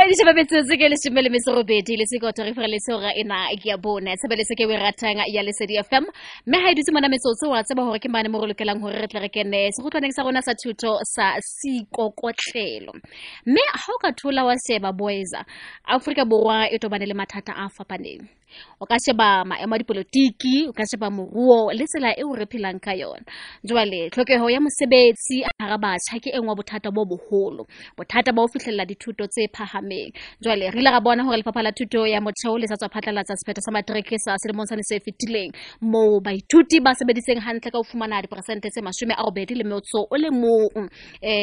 di sheba metsotso ke le shimele mesorobedi le sekoto re frele sora ena ke ya bona sebeletse ke we ratanga ya Lesedi FM mme ha idutse mona metsotso wa tseba hore ke mane mo re lokelang hore re tle re kene se go tlaneng sa rona sa thuto sa sikokotlelo mme ha o ka thola wa sheba boys Afrika Borwa e tobane le mathata a fapaneng o ka sheba maemo a dipolotiki o ka sheba moruo le tsela e o re phelang ka yona jwale tlhokeho ya mosebetsi a hara batjha ke engwa bothata bo boholo bothata ba o fihlella dithuto tse phahameng jwale re ile ra bona hore lefapha la thuto ya motheo le sa tswa phatlalatsa sephetho sa matric sa selemong sa se fetileng mo baithuti ba sebediseng hantle ka ho fumana diperesente tse 80 le motso o le mong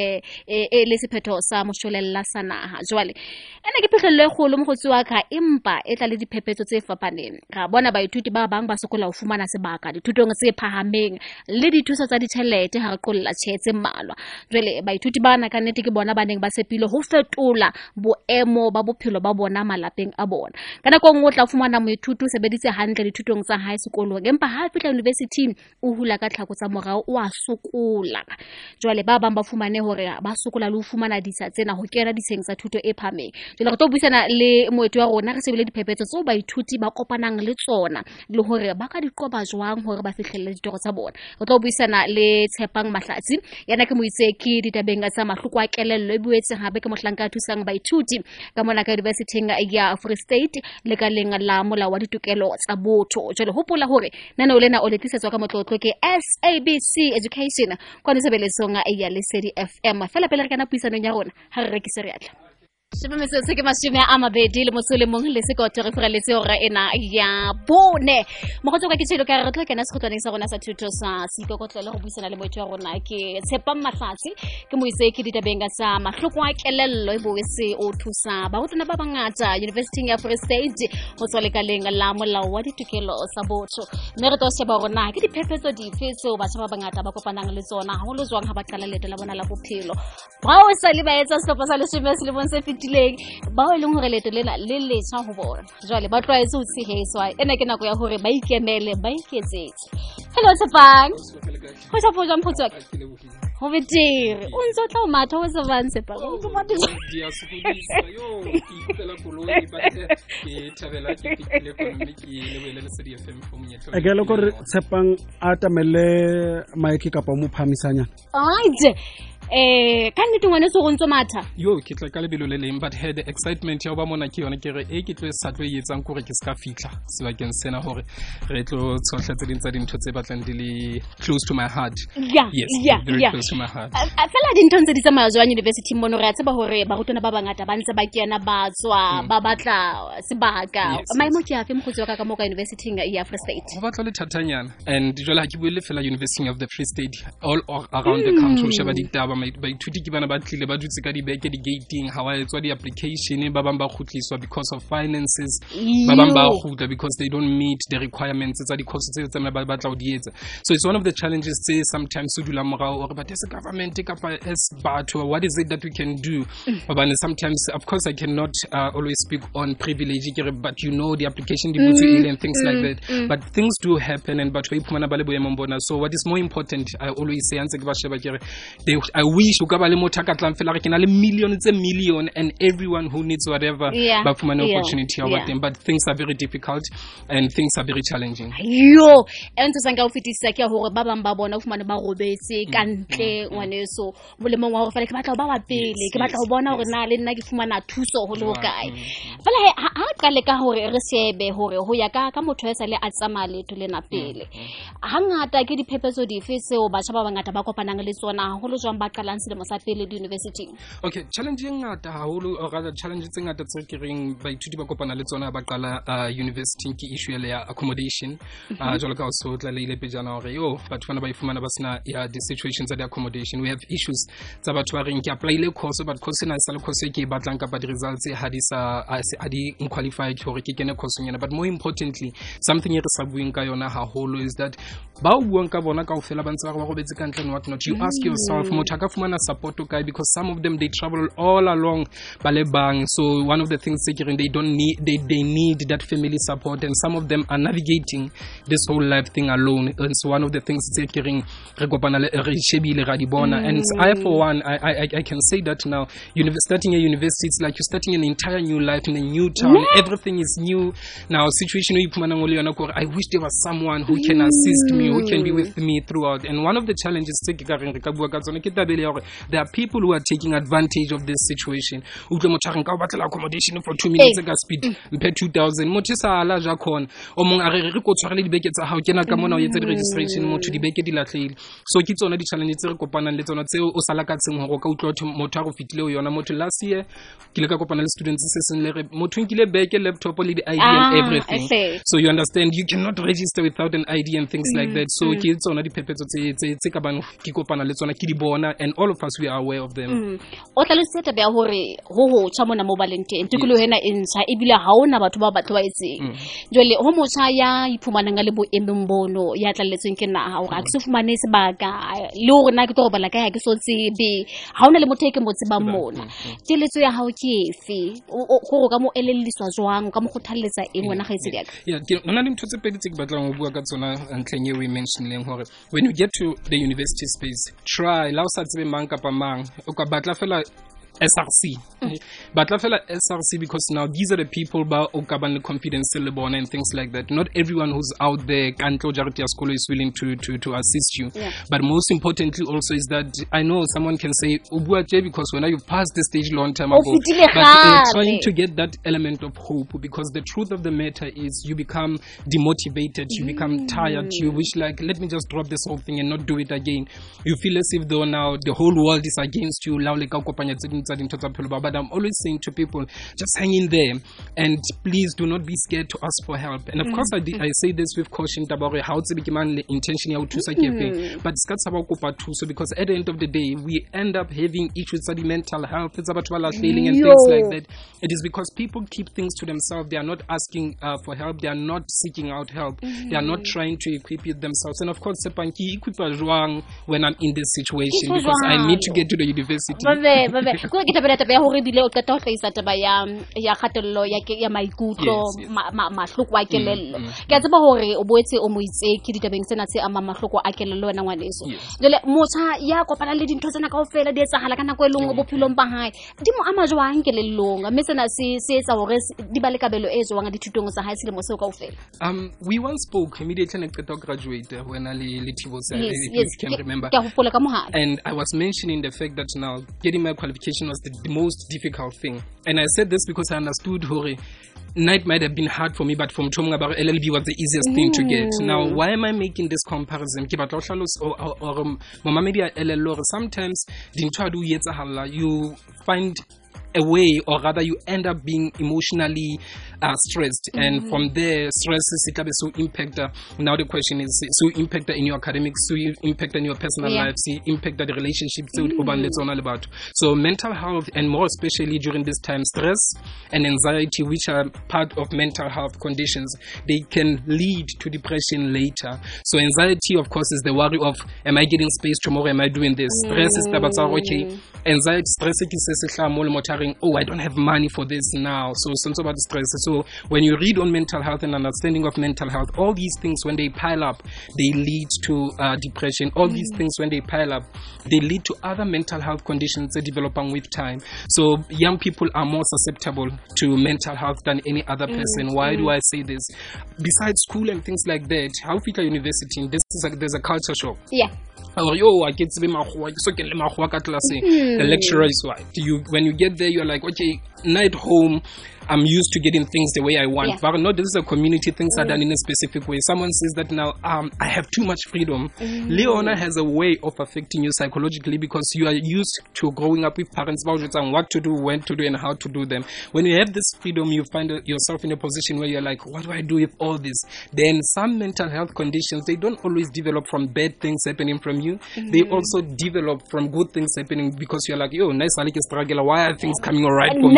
le sephetho sa moshwelella sa naha jwale ena ke phihlello e kgolo mogotsi wa ka empa e tla le diphephetso tse fapaneng ra bona baithuti ba bang ba sokola ho fumana sebaka dithutong tse phahameng le dithuso tsa ditjhelete ha re qolla tshetse mmalwa jwale baithuti ba na ka nnete ke bona ba neng ba sepile ho fetola boemo ba bophelo ba bona malapeng a bona kana go ngotla fumana moithuti o sebeditse hantle dithutong tsa high school empa ha fitla university o hula ka tlhako tsa morao o a sokola jwale ba bang ba fumane hore ba sokola le ho fumana disa tsena ho kena diseng tsa thuto e phahameng jwale re tlo buisana le moeti wa rona re sebile diphephetso tseo baithuti ba kopanang le tsona le hore ba ka diqoba jwang hore ba fihlelle ditoro tsa bona re tlo buisana le Tshepang Mahlatsi yana ke moitseki ditabeng tsa mahloko a kelello e buetse hape ke mohlanka a thusang baithuti ka mona ka University ya Free State le ka leng la molao wa ditokelo tsa botho jwale hopola hore nana o lena o letlisetswa ka motlotlo ke SABC Education kwana sebeletsong ya Lesedi FM fela pele re kana puisanong ya rona ha re rekise re atla Sheba metsotso ke 20 le motso le mong le sekoto re freletse hore ena ya bone mogotso ka ke tshelo ka re tlo kena sekgotlwaneng sa rona sa thuto sa sikokotlelo go buisana le moetlo wa rona ke Tshepang Mahlatsi ke moitseki ditabeng tsa mahloko a kelello e boetse o thusa ba hotona ba bangata University ya Free State ho tswa le ka leng la molao wa ditokelo tsa botho mme re tlo sheba rona ke diphephetso dife tseo batjha ba bangata ba kopanang le tsona haholo jwang ha ba qala leto la bona la bophelo ba o sa le ba etsa sehlopha sa leshome le bonse tileng ba o leng hore leto lena le letsa ho bona jwale ba tlwaetse ho tshehetswa ena ke nako ya hore ba ikemele ba iketsetse hello Tshepang ho tla foja mphotso ho betere o ntse o tla o matha o se vantse pa o tlo matha dia sukudisa yo ikela koloi ba ke thabela ke le economic le wele le Lesedi FM for monyetlo a ke le gore Tshepang a tamele maiki kapa mo phamisanya right ka nnete ngwane se go ntse matha yo ke tla ka lebelo le leng but had excitement ya ba mona ke yona ke re ke tlo sa tlo etsang gore ke ska fitla sebakeng sena hore re tlo tsohlatse dintsa dintho tse batlang di le close to my heart very close to my heart fela dintho tse di tsamaya jwa university mono re a tseba hore ba rutwana ba bangata ba ntse ba kena ba tswa ba batla sebaka maemo ke afa mogotsi wa ka mo ka university ya Free State go batla le thatanyana and jwale ha ke buile fela University of the Free State all around the country sheba ditaba baithuti ke bana ba tlile ba dutse ka dibeke di gating ha wa etswa di application ba bang ba khutliswa because of finances ba bang ba khutla because they don't meet the requirements tsa di courses tse tsa ba batla o di etsa so it's one of the challenges say sometimes to dula morao or but as a government as batho what is it that we can do but sometimes of course I cannot always speak on privilege but you know the application di butse and things like that but things do happen and but we iphumana ba le boemo bona so what is more important I always say antse ke ba sheba ke I wish uka ba le motho ka tlang fela re kena le million and everyone who needs whatever ba fumana opportunity ya teng but things are very difficult and things are very challenging yo ntse sanga o fitisa ke hore ba bang ba bona o fumana ba robetse ka ntle ngwaneso molemong wa hore fela ke batla ba wa pele ke batla ho bona hore na le nna ke fumana thuso ho le kae fela ha qale ka hore re shebe hore ho ya ka motho ya sale a tsamaya leto lena pele hangata ke diphephetso dife tseo batjha ba bangata ba kopanang le tsona haholo jwang ba qalang selemo sa pele di university okay challenge e ngata haholo or rather challenge tse ngata tse ke reng baithuti ba kopana le tsona ba qala university ke issue ya accommodation jwalo ka so tla le ile pejana hore yo batho bana ba ifumana ba sena ya the situations at the accommodation we have issues tsa batho ba reng ke apply le course but course na sa le course ke batlang ka ba di results ha di sa a di qualified hore ke kene course nyana. But more importantly, something e re sa bueng ka yona haholo is that ba o buang ka bona kaofela ba ntse ba go betse ka ntle and what not. You ask yourself, motho a ka fumana support o kae, because some of them they travel all along ba le bang. So one of the things they need that family support, and some of them are navigating this whole life thing alone. And so one of the things they re kopana le re shebile ga di bona. And I for one I can say that now, starting a university, it's like you're starting an entire new life in a new town. Everything is new now. Situation I wish there was someone who can assist me, who can be with me throughout. And one of the challenges there are people who are taking advantage of this situation. Accommodation for 2 minutes speed 2,000 motisa ala ja khona o mong a re go tshwara le dibeke tsa hao kena ka mona o yetse registration motho dibeke di latlhile. So ke tsona di challenge tse re kopanang le tsona tseo o sala ka tseng go ka utlwa motho a go fitile o yona. Motho last year ke le ka kopana le students se seng le re motho nkile beke laptop le di ID and everything. So you understand, you cannot register without an ID and things like that. So ke tsona di phephetso tse ka bana ke kopana le tsona ke di bona, and all of us we are aware of them. O tla le seta be hore ho tsha mona mo balente tikolo hena intsha ebile ha ona batho ba batho ba etseng jole ho motjha ya iphumanang le bo embono ya tlalletseng ke na ha o ga ke se fumane sebaka le hore na ke tlo robala ka ya ke so tsebe ha ona le motho ke motse ba mona teletso ya hao ke efe go ka mo elelliswa jwang ka mo khothalletsa eng wena ga itse diaka ke nna le ntho tse pedi tse ke batlang go bua ka tsona ntleng e we mentioneng hore when you get to the university space, try la o sa tsebe mang kapa mang o ka batla fela SRC. But SRC because now these are the people ba o ka ban confidence le bona and things like that. Not everyone who's out there kanto jarati ya school is willing to assist you. But most importantly also is that I know someone can say ubuaje because when you passed the stage long time ago, but trying to get that element of hope, because the truth of the matter is you become demotivated, you become tired, you wish like let me just drop this whole thing and not do it again. You feel as if though now the whole world is against you. But I'm always saying to people, just hang in there and please do not be scared to ask for help. And of course I say this with caution about how to become intention but it's about because at the end of the day we end up having issues with mental health, it's about failing and things like that. It is because people keep things to themselves. They are not asking for help, they are not seeking out help, they are not trying to equip it themselves. And of course when I'm in this situation because I need to get to the university. Kita berada ya hore bile o qeta ho hlahisa taba ya kgatello ya maikutlo mahloko a kelello ke a tseba hore o boetse o moitse ke ditabeng tsena tse ama mahloko a kelello wena ngwaneso jole motjha ya kopana le dintho tsena kaofela di etsahala ka nako e lengwe bophelong ba hae di mo ama jwang kelellong mme tsena se etsa hore di ba le kabelo e jwang dithutong tsa hae selemo seo kaofela. We once spoke immediately when I graduated when I can remember, and I was mentioning the fact that now getting my qualification was the most difficult thing, and I said this because I understood Hore night might have been hard for me, but from Chomga LLB was the easiest thing to get. Now why am I making this comparison? Sometimes you find a way, or rather you end up being emotionally stressed, and from there stress is so impact. Now the question is, so impact in your academics, so you impact in your personal life, so impact the relationships. So mental health, and more especially during this time, stress and anxiety, which are part of mental health conditions, they can lead to depression later. So anxiety, of course, is the worry of, am I getting space tomorrow, am I doing this? Stress is okay. Anxiety, stress is oh, I don't have money for this now. So it's about stress. So when you read on mental health and understanding of mental health, all these things when they pile up, they lead to depression. All these things when they pile up, they lead to other mental health conditions that develop with time. So young people are more susceptible to mental health than any other person. Why do I say this? Besides school and things like that, how Fika University, there's a culture shock. I get to be the lecturer is right. When you get there, you're like, okay, night home, I'm used to getting things the way I want. But no, this is a community, things are done in a specific way. Someone says that now I have too much freedom. Leona has a way of affecting you psychologically because you are used to growing up with parents and what to do, when to do, and how to do them. When you have this freedom, you find yourself in a position where you're like, what do I do with all this? Then some mental health conditions, they don't always develop from bad things happening from you. They also develop from good things happening because you're like, yo, nice, I like a struggle. Why are things coming all right for me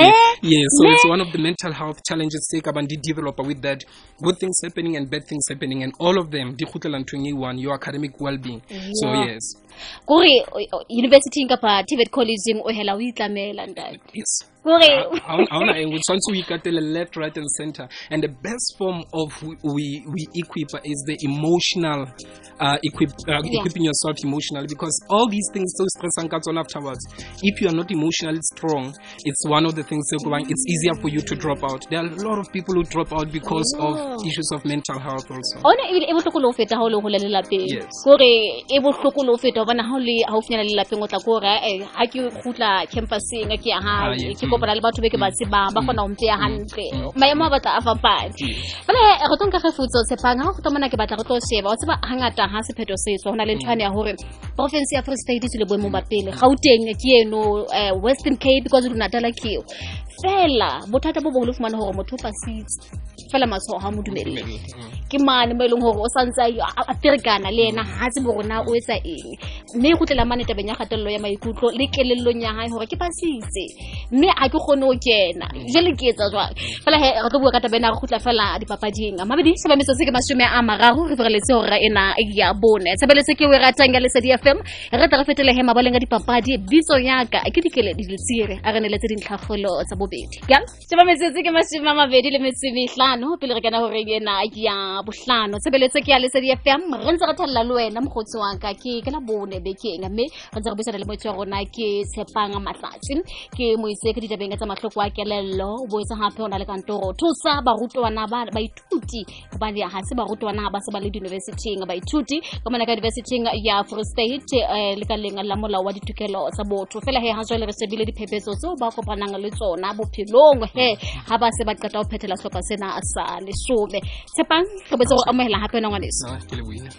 Yeah, so it's one of the mental health challenges tse ka bang di developer with that. Good things happening and bad things happening, and all of them di khutlela nthong one, your academic well-being. So yes. Kore university kapa TVET college o hela o itlamela ndai. Yes. Kore we want to ikatela left, right, and center. And the best form of we equip is the emotional equipping yourself emotionally, because all these things so stress and cuts on afterwards. If you are not emotionally strong, it's one of the things it's easier for you to drop out. There are a lot of people who drop out because of issues of mental health also. Ona e botlhokolo feta ha o le le lapeng. Kore e botlhokolo feta bana ha o le haufinyana le lapeng o tla kore ha ke khutla campuseng ke ya ha ke kopana le batho be ke ba tsebang ba kgona ho mpeya hantle. Maemo a batla a fapane. Bale re tonka ga futso Tshepang ha go tsamana ke batla go tlo sheba o tseba hangata ha sepheto se so hona le nthwane ya hore province ya Free State e le boemo ba pele Gauteng ke eno Western Cape because o Natal ke fela bothata bo bogolo fumana hore motho pa sitse fela matshwao ha mo dumelle ke mane mo eleng hore o santsa a ferekana le ena ha se bo rona o etsa eng mme go tlela mane tabeng ya gatello ya maikutlo le kelellong ya hae hore ke pasitse mme a ke gone o kena jele ke etsa jwang fela he re tlo bua ka tabena re khutla fela dipapading mabedi se ba metso se ke 30 re fereletse hore ena ya bone sebeletse ke we ratang ya Lesedi FM re tla re fetele he mabalenga dipapadi bitso yaka ke dikele di letsire a re neletse dintlhagolo tsa bobedi ya se ba metso se ke 25 pele re kana hore ena ya bohlano sebeletse ke ya Lesedi FM re ntse re thalla le wena mogotsi wa ka ke la bone bekeng mme re ntse re buisana le motho rona ke Tshepang Mahlatsi ke moise ke ditabeng tsa mahloko a kelello o boetsa hape ona le kantoro thusa barutwana ba baithuti hobane ha se barutwana ba se ba le university ba baithuti ka mona ka university ya Free State le ka lenga la molao wa ditokelo tsa botho fela he ha jwale re sebile diphephetso tseo ba kopanang le tsona bophelong he ha ba se ba qeta ho phethela hlopa sena sa lesome Tshepang re botse go amogela hape na ngwaneso ke le buile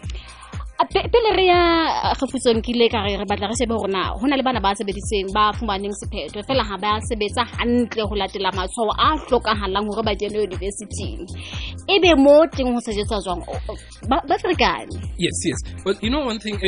pele re ya gafutsong ke le ka re batla re shebe hona hona le bana ba sebeditseng ba fumaneng sephetho fela ha ba sebetsa hantle ho latela matshwao a hlokahalang hore ba kene university ebe mo teng ho sejetswa jwang ba ferekane. Yes but you know one thing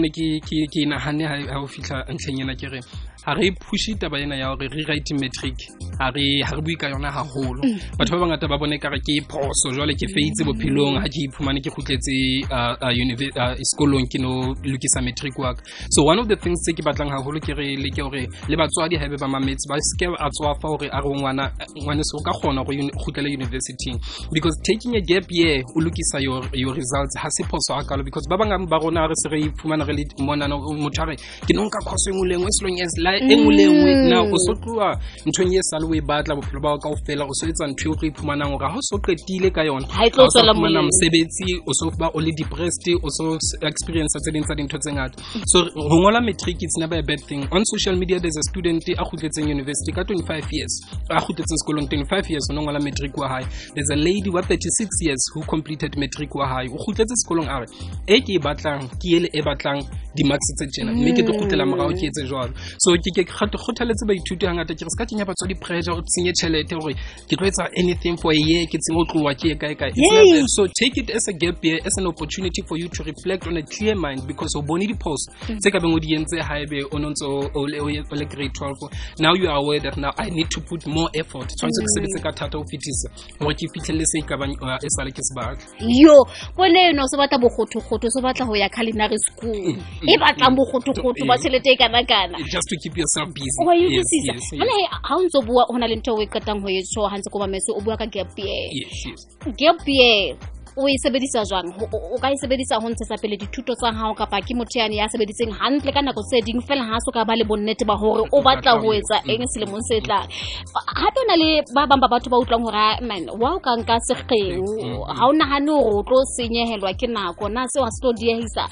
ke nahane ha o fitla ntlhenyana ke re ha re pushi taba ena ya hore re write matric ha re bui ka yona haholo batho ba bangata ba bone ka re ke phoso jwale ke feitse bophelong ha ke iphumane ke khutletse sekolong ke no lokisa matric work. So one of the things ke batlang haholo ke re le ke hore le batswadi ha be ba mametsi ba ske a tswa fa hore a re ngwana so ka khona go khutlela university, because taking a gap year o lokisa your results ha se phoso a kalo, because ba bangam ba rona re se re iphumana re le monana mothare ke no nka khoso engwe selong yes la engwe now o so tloa nthong ye sale we batla bophelo ba ka ofela o so etsa ntho e iphumana ngora ha o so qetile ka yona ha itlo tsela mona mosebetsi o so ba o le depressed o so experience tse ding tsa dintho tse ngata. So ho ngola matric it's never a bad thing. On social media there's a student a khutletseng university ka 25 years a khutletseng sekolong 25 years o ngola matric wa hae. There's a lady wa 36 years who completed matric wa hae o khutletse sekolong a re e ke batlang ke ele e batlang di marks tse tsena mme ke tlo khutlela morao ke etse jwalo. So ke kgothaletse ba ithuti hangata ke re ska tsenya batswadi pressure o tsenye tšhelete hore ke tlo etsa anything for a year ke tseng o tloa ke kae. So take it as a gap year, as an opportunity for you to reflect on a clear mind, because o bone di post tse ka beng o di entse haebe o nontso o le grade 12. Now you are aware that now I need to put more effort tshwantse ke sebetse ka thata o fitisa hore ke fitlhelle se ka bang e sale ke se batla yo bone no se batla bogotho se batla ho ya culinary school e batla bogotho ba tšhelete kana just to keep yourself busy. Yes. Mane ha o ntse bua hona le ntho o e qetang ho e tsho ha ntse ko ba meso o bua ka gap year. Yes. Gap year o e sebedisa jwang o ka e sebedisa ho ntshetsa pele dithuto tsa hao kapa ke motho ya sebeditseng hantle ka nako tse ding fela ha so ka ba le bonnete ba hore o batla ho etsa eng selemong se tlang. Ha tona le ba bang ba batho ba utlwang hore man wa o ka nka sekgeu ha o nahane hore o tlo senyehelwa ke nako na se wa se tlo diehisa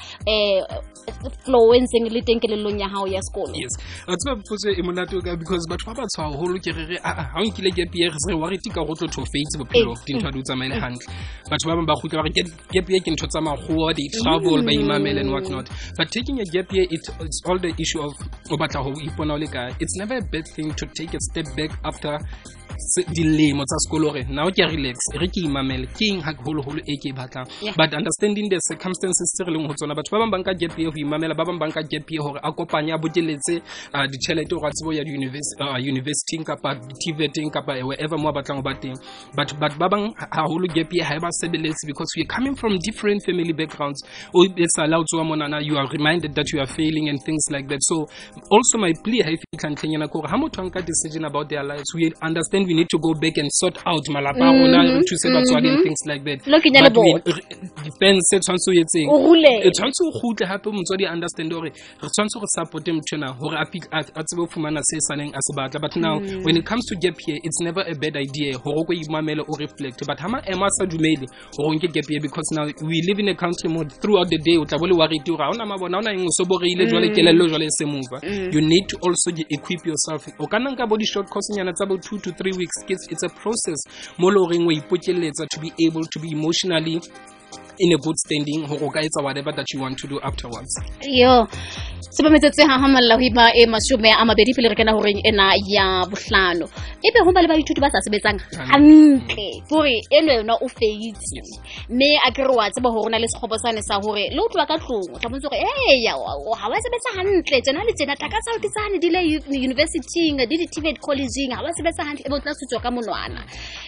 flow entseng le teng kelellong ya hao ya sekolo. Yes a tsaba potse e monate ka because batho ba tshwa holo ke re ha o nkile gap year re wa re tika go tlo face bophelo dintho di tsamaile hantle batho ba ba khutla ba gap year ke ntho tsa maghuwa di travel by imamel and what not, but taking a gap year it's all the issue of o batla ho ipona o le ka. It's never a bad thing to take a step back after dilemo tsa sekolo re now ke relax re ke imamele ke eng ha holo e ke batlang but understanding the circumstances tse re leng ho tsona batho ba bang banka gap year ho imamela ba bang banka gap year hore a kopanya bokeletse ditšhelete o ratsebo ya university kapa TVET kapa wherever mo batlang ho ba teng but ba bang haholo gap year ha ba sebeletse because we are coming from different family backgrounds o it's allowed to monana you are reminded that you are failing and things like that. So also my plea ha fitla ntleng yana gore ha motho anka decision about their lives we understand we need to go back and sort out malapa rona to se batswadi and things like that but we depends se tshwantsho yetseng e tshwantsho go gutla hape motswadi understand hore re tshwantsho go support mtshena hore a tsebe go fumana se saneng a se batla but now when it comes to gap here it's never a bad idea hore go imamela o reflect but hama ema sa dumele hore nke gap here because now we live in a country mode throughout the day o tla bole worry tura ona mabona ona eng so boreile jwale kelello jwale se move you need to also equip yourself o kana nka body short course nyana tsa about 2 to 3 weeks it's a process mo lo reng o ipokeletsa to be able to be emotionally in a good standing ho ka etsa whatever that you want to do afterwards. Yo seba metsetse ha hamalla ho iba e mashome a mabedi pele re kana ho reng ena ya bohlano ebe ho ba le ba ithuti ba sa sebetsang hantle hore eno yona o feitse me a ke re wa tseba hore na le sekgobo sane sa hore le utlwa ka tlong tla motse hore ya ha wa sebetsa hantle tsena le tsena taka sa utisane di le university di di TVET collegeng ha wa sebetsa hantle ebe o tla setswa ka monwana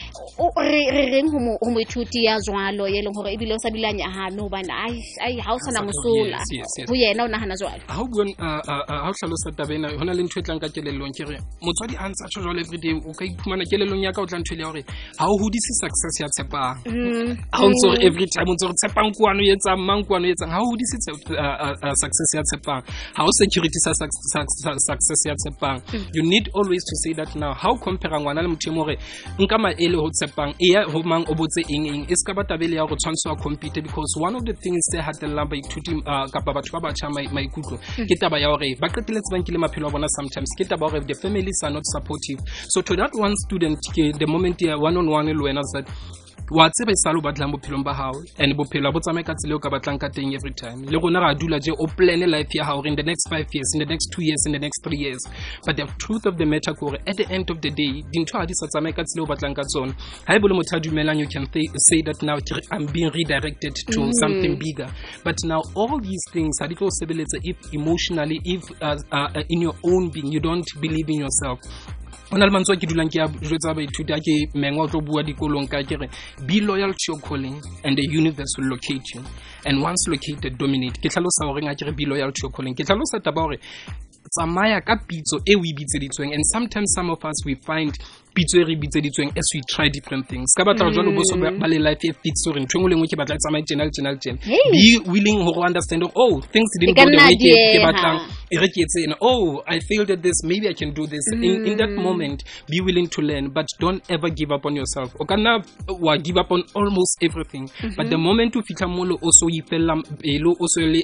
re reng ho mo ithuti ya jwalo ye leng hore ebile o sa bilanya ha no bana ai ha o sana mosola ho yena o nahana jwalo ha o bua ha o hlalosa tabena hona le ntho e tlang ka kelellong ke re motswadi a ntsa tsholo every day o ka iphumana kelellong ya ka o tla nthwele hore ha o hodisi success ya tshepang ha o ntso every time o ntso re tshepang kuano yetsa mang kuano yetsa ha o hodisi success ya tshepang ha o security sa success ya tshepang you need always to say that now how compare ngwana le motho mo re nka maele ho tshepang e ya ho mang o botse eng e ska ba tabele ya go tshwantswa compete because one of the things they had the lamba ithuti kapa batho ba batjha maikutlo ke taba ya hore ba qeteletse bankile maphelo a bona sometimes ke taba hore the families are not supportive so to that one student the moment ya one on one le wena that wa tsebe salo batlang bophelong ba hao and bophelo bo tsamae ka tsela o ka batlang ka teng every time le gona ra dula je o plan life ya hao in the next 5 years in the next 2 years in the next 3 years but the truth of the matter gore at the end of the day dintho ha di sa tsamae ka tsela o batlang ka tsona ha ebole motho a dumelang you can say that now I'm being redirected to something bigger but now all these things ha di tlo sebeletsa if emotionally if in your own being you don't believe in yourself ona le mantso ke dulang ke a jwetsa ba ithuti a ke mengwa tlo bua dikolong ka ke re be loyal to your calling and the universe will locate you and once located dominate ke tlhalosa hore nga ke re be loyal to your calling ke tlhalosa taba hore tsamaya ka pitso e o ibitseditsweng and sometimes some of us we find pitso e re bitseditsweng as we try different things ka batla jwalo bo so ba le life e fits so re ntwe ngwe ke batla tsamaya channel be willing to understand things didn't go the way ke batlang e re ke etsena I failed at this maybe I can do this in that moment be willing to learn but don't ever give up on yourself o kana wa give up on almost everything but the moment you fitla molo also ifella pelo also le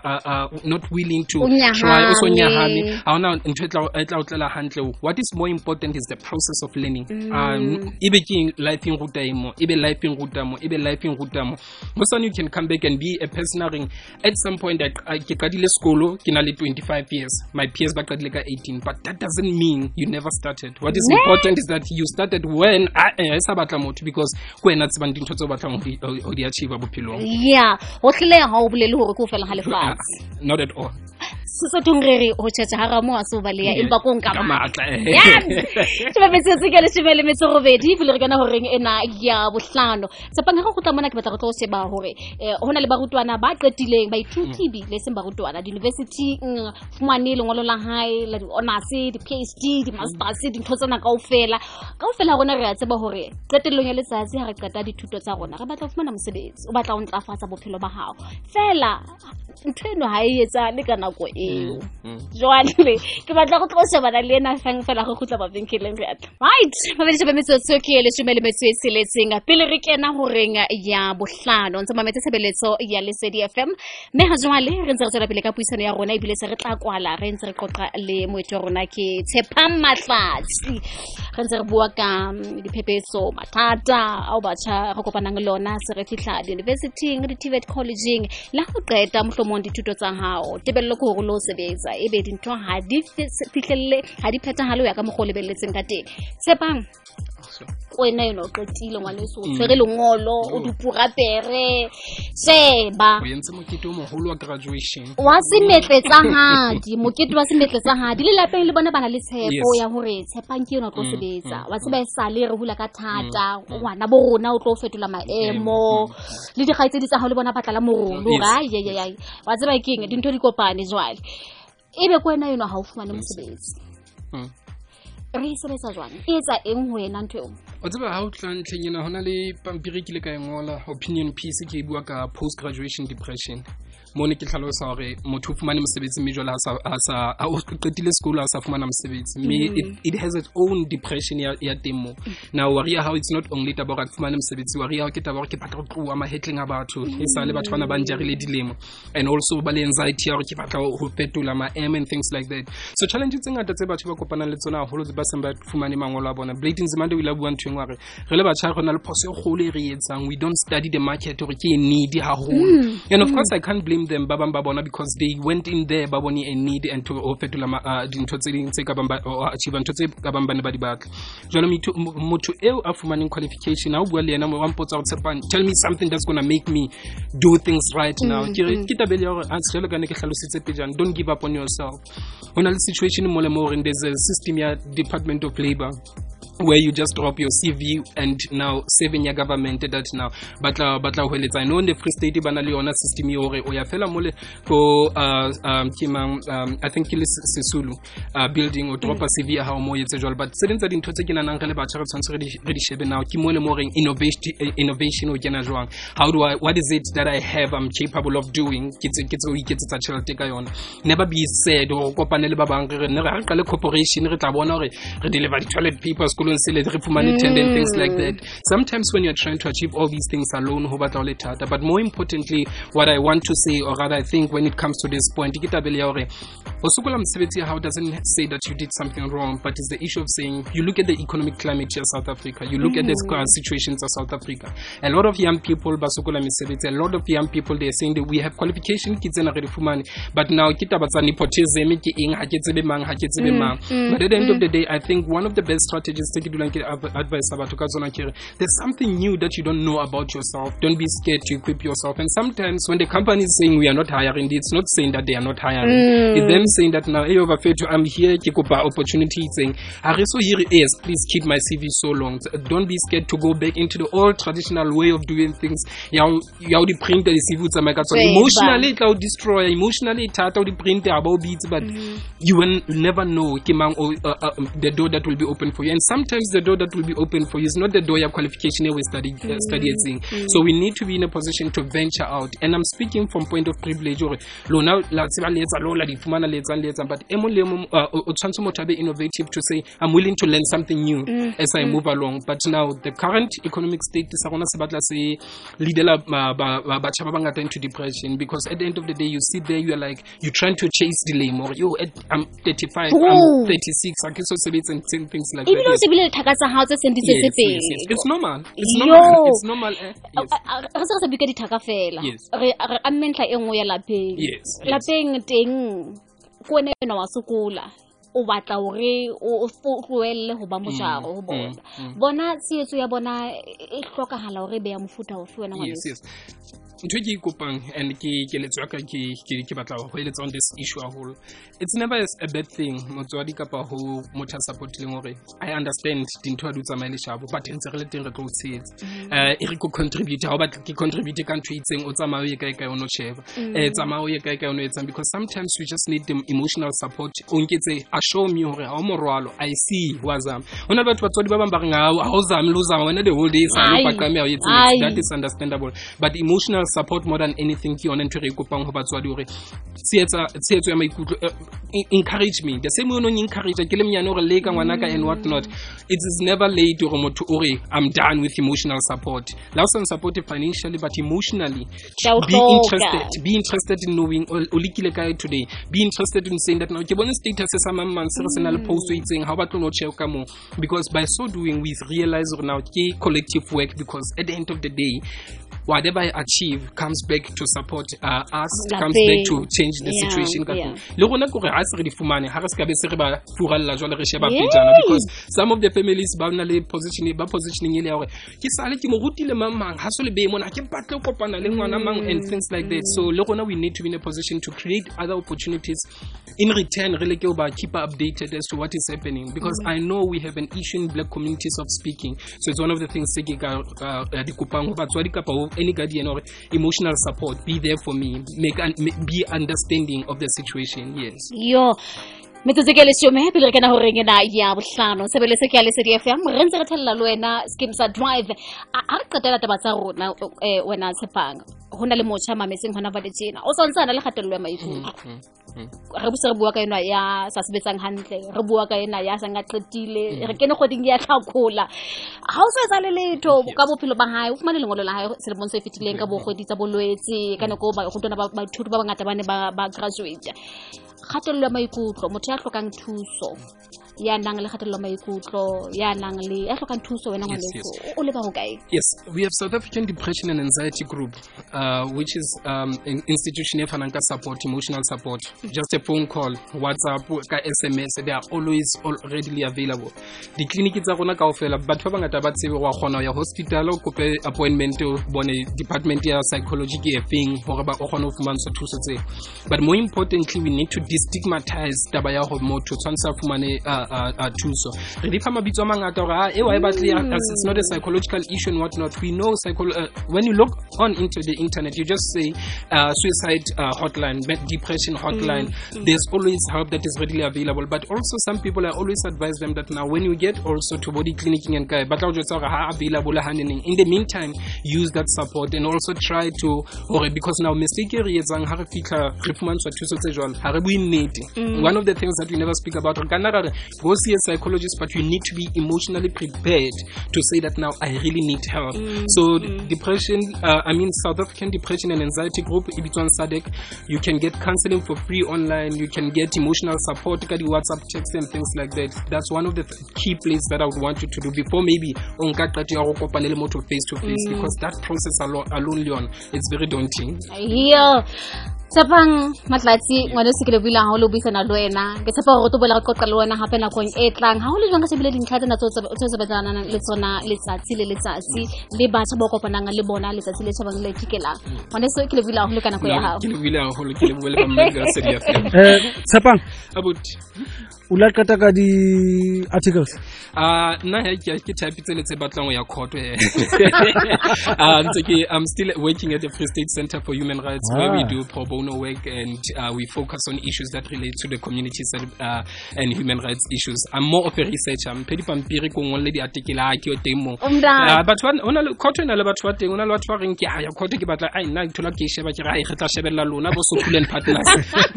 not willing to try also nyahame haona ntwe tla utlela hantle what is more important is the process of learning ibe ke life in rutamo ibe life in rutamo ibe life in rutamo most you can come back and be a person at some point ke kadile skolo ke na le 25 years my peers ba kadile ka 18 but that doesn't mean you never started what is important is that you started when sa batla motho because kwena tsebang dintho tse batlang ho di achieve bophelong ho tlile ha o bolele hore ko fela ha lefatshe not at all so tongere ho tshetse ha ramo a so baleya empa ko nka matla tshaba metsetse ke le shebele metsorobedi pele re kana ho reng ena ya bohlano tsapang ha go tla mona ke batla go tlo se ba hore hona le barutwana ba qetileng ba ithuti bi le seng barutwana di university fumane lengolo la hae la di honors di PhD di masters di ntsona kaofela rona re a tseba hore qetellong ya letsatsi ha re qeta dithuto tsa rona re batla ho fumana mosebetsi o batla ho ntlafatsa bophelo ba hao fela ntweno ha e etsa le kana go eo jwale ke batla go tlosa bana le ena fela go khutla ba benkeleng re atla right ba bele metsotso ke le shumele metsotso le tsenga pele re kena ho renga ya bohlano ntse mametse sebeletso ya Lesedi FM me ha jwale re ntse re tsela pele ka puisano ya rona ibile se re tla kwala re ntse re qoqa le moetlo rona ke Tshepang Mahlatsi re ntse re bua ka diphephetso mathata ao batjha re kopanang lona se re fihla university di TVET collegeng la go qeta mohlomong dithuto tsa hao tebello ko go lo sebetsa ebe dintho ha di fihlelle ha di phethahalo ya ka mogole belletseng ka teng Tshepang wena yona o qetile ngwaneso o tshwere lengolo o dipurapere sheba o entse mokete o moholo wa graduation wa semetletsa hadi mokete wa semetletsa hadi le lapeng le bona bana le tshepo ya hore tshepang ke yona o tlo sebetsa wa tseba sale re hula ka thata ngwana bo rona o tlo fetola maemo le dikgaitsedi tsa ha le bona batla la morolo ga ye wa tseba keng dintho di kopane jwale ebe kwena yona ha o fumane mosebetsi re sebetsa jwang etsa eng ho yena ntwe o tseba ha o tla ntleng yena hona le pampiri ke le ka ngola opinion piece ke bua ka post graduation depression mone ke tlhalosa hore motho o fumane mosebetsi mme jwale a o qetile sekolo a sa fumana mosebetsi mme it has its own depression ya temo now worry how it's not only about ra fumane mosebetsi worry how ke taba hore ke batla go tloa mahetleng a batho e sa le batho bana ba njarile dilemo and also ba le anxiety ya hore ke batla go fetola maemo and things like that so challenges tse ngata tse batho ba kopanang le tsona haholo ba seng ba fumane mangolo a bona Blading Nzimande o ile a bua ntho engwe re le batjha rona le phoso e kgolo e re etsang we don't study the market hore ke need haholo and of course I can't blame them ba bang ba bona because they went in there ba bone a need and to fetola dintho tse ding tse ka bang ba achieve ntho tse ka bang ba ne ba di batla jalo motho eo a fumaneng qualification a o bua le yena mo wa mpotsa go tshepang tell me something that's going to make me do things right now ke tabele hore a tselo ka ne ke hlalositse pejana don't give up on yourself hona le situation mo le mo re there's a system ya Department of Labor where you just drop your CV and now saving your government that now batla ho eletsa I know in the Free State bana le yona system e hore o ya fela mole ko I think ke le Sesulu building o drop a CV ha o mo yetse jwalo but se dintsa dintho tse ke nanang re le batho re tshwantse re di shebe now ke mole mo reng innovation o kena jwang what is it that I have I'm capable of doing ke o iketsetsa tšhelete ka yona never be sad o kopane le ba bang re ne re qale corporation re tla bona hore re deliver the toilet paper and things like that. Sometimes when you're trying to achieve all these things alone, but more importantly, what I want to say, or rather I think when it comes to this point, how doesn't say that you did something wrong, but it's the issue of saying, you look at the economic climate here in South Africa, you look at the situations of South Africa. A lot of young people, a lot of young people, they're saying that we have qualification, but now, nepotism, but at the end of the day, I think one of the best strategies advice about there's something new that you don't know about yourself. Don't be scared to equip yourself. And sometimes when the company is saying we are not hiring, it's not saying that they are not hiring. It's them saying that now I'm here, opportunity saying yes, please keep my CV so long. Don't be scared to go back into the old traditional way of doing things. The print the CV emotionally it will destroy, emotionally it will print about beats, but you will never know the door that will be open for you. And sometimes the door that will be open for you is not the door your qualification we study so we need to be in a position to venture out. And I'm speaking from point of privilege but innovative to say I'm willing to learn something new as I move along. But now the current economic state is lead into depression, because at the end of the day you sit there, you are like you're trying to chase delay or I'm 35, I'm 36, I can so and things like that. It's normal. It's normal. It's normal. Yes. Lapeng teng kone no wa sokola o batla hore o tlohelle ho ba mojaro ho bona bona tsietso ya bona e hlokahala hore be ya mofuta o fe wena ngwana. Yes. Ntho ke ikopang and ke letswa ka ke batla ho eletsa on this issue a whole. It's never a bad thing motswadi kapa ho motho supporting hore I understand dintho du tsamaile shabo but ntse re le teng re tlo tsetsa e re ko contribute ha ba ke contribute ka ntho itseng o tsamaye ka ka ono sheba tsamaye ka ka ono etsa, because sometimes we just need the emotional support o nketse a show me hore ha o morwalo I see wazam ona batho batswadi ba bang ba renga ha o zame lo zama wena the whole day sa lo pakame ya etsa, that is understandable, but emotional support more than anything ke yona ntho re ikopang ho batswadi hore tsietso ya maikutlo encourage me the same way no encourage ke le mnyane hore le ka ngwana ka and what not. It is never late hore motho ore I'm done with emotional support. Now some support financially but emotionally be interested in knowing o likile kae today, be interested in saying that now ke bona status sa mamman se re sena le post o itseng ha ba tlo no check ka mo, because by so doing we realize now ke collective work, because at the end of the day whatever I achieve comes back to support us, comes back to change the situation. Le rona ko re ha se re di fumane ha re se ka be se re ba furalla jwale re sheba pejana, because some of the families ba na le positioning ile ya hore ke sale ke mo rutile mang ha so le be mona ke batle kopana le ngwana mang and things like that. So le rona we need to be in a position to create other opportunities. In return, really keep updated as to what is happening, because I know we have an issue in black communities of speaking. So it's one of the things any guardian or emotional support, be there for me, be understanding of the situation. Yes. Metsotso ke le shome pele re kana ho reng ena ya bohlano sebeletse ke ya Lesedi FM re ntse re thella le wena scheme sa drive a re qetela taba tsa rona wena Tshepang hona le motjha mametseng hona vale tsena o sontsana le kgatello ya maikutlo re buse re bua ka ena ya sa sebetsang hantle re bua ka ena ya sa ngaqetile re kene kgoding ya tlhakola ha o sa etsa le letho ka bophelo ba hae o fumane lengolo la hae selemong se fetileng ka bo kgwedi tsa bolwetse ka nako ba go tona ba thuto ba bangata bane ba graduate kgatello ya maikutlo motho ya hlokang thuso ya nang le kgatello ya maikutlo ya nang le ya hlokang thuso wena ngwaneso o le ba ho kae? Yes, we have South African Depression and Anxiety Group, which is an institution e fanang ka support, emotional support. Just a phone call, WhatsApp, ka SMS, they are always readily available. Di clinic tsa rona kaofela batho ba bangata ba tsebe wa kgona ya hospital o kope appointment o bone department ya psychology ke efeng hore ba o kgona ho fumana thuso tse. But more importantly, we need to destigmatize taba ya ho motho tshwantsha fumane thuso. Re di fa mabitso a mangata hore it's not a psychological issue and whatnot. We know when you look on into the internet, you just say suicide hotline, depression hotline. There's always help that is readily available. But also some people, I always advise them that now when you get also to body clinicing and guy, but available in the meantime, use that support and also try to because now mistake one of the things that we never speak about, go see a psychologist, but you need to be emotionally prepared to say that now I really need help. So depression, South African Depression and Anxiety Group, Ibitwan SADC, you can get counseling for free online, you can get emotional support, WhatsApp texts and things like that. That's one of the key places that I would want you to do before maybe face to face, because that process alone, it's very daunting. Tshepang Matlatsi ngwana se ke le builang ha o le buisana le wena ke tshepa hore o bolela go qoqa le wena hape nakong e tlang ha o le jwang ka sebile dintlha tsena tse sebetsana le tsona letsatsi le batho ba kopanang le bona letsatsi le tshebang le tikelang ngwana se ke le builang ho le kana go ya hao ke le builang ho le ke le buela ba mmega Lesedi FM Tshepang about o la qeta ka di articles nna ke type tse le tse batlang ya court I'm still working at the Free State Center for Human Rights, where we do pro bono work and we focus on issues that relate to the communities and human rights issues. I'm more of a researcher. I'm pedi pampiri ko ngole di article a ke o teng mo but ona le court na le batho ba teng ona le batho ba reng ke ya court ke batla ai nna ke thola ke sheba ke ra e retla shebella lona bo Sokulen Partners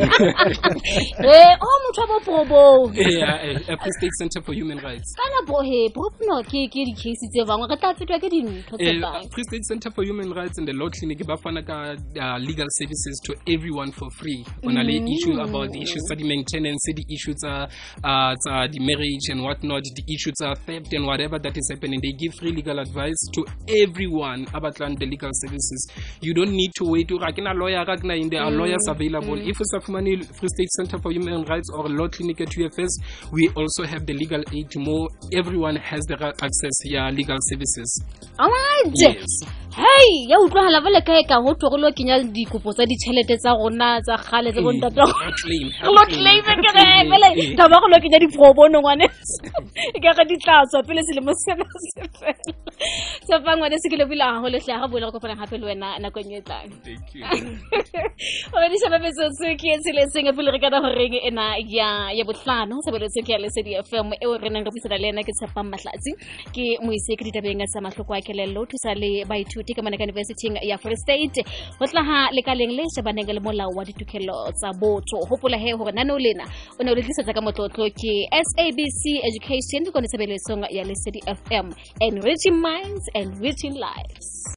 motho ba probo a Free State Center for Human Rights. Kana bohe bopno ke di case tse bangwe re tla fetwa ke dintho tse bang. Free State Center for Human Rights and the Law Clinic ba fana ka legal services to everyone for free. On the issue about the issues of the maintenance, the issues of the marriage and whatnot, the issues of theft and whatever that is happening, they give free legal advice to everyone about the legal services. You don't need to wait to rakina lawyer rakina, there are lawyers available. If it's a Free State Center for Human Rights or Law Clinic at UFS, we also have the legal aid. More everyone has the access here legal services. Alright. Yes. Hey, ya utlwa la vele kae ka ho tlo kenya dikopo tsa ditšhelete tsa rona tsa khale tsa bontate. Lo claim ke re vele ta ba go lo kenya diprobono ngwane. E ka ga ditlatswa pele selemo sena se fela. Tsa fa ngwane se ke le bila go le hle ga boela go kopana gape le wena na kwenye tlang. Thank you. O re di sebetsa se ke tsele senge pele re kana go reng ena ya botlano sebetsa ke ya Lesedi FM e re nang re buisana le ena ke Tshepang Matlatsi ke moise ke ditabeng tsa mahloko a kelello thusa le baithuti ka Manaka University ya Free State ho tla le kaleng le shebaneng le molao wa ditokelo tsa botho hopola he hore nano lena o ne o le tlisetsa ka motlotlo ke SABC Education ko ne sebeletsong ya Lesedi FM, enriching minds and enriching lives.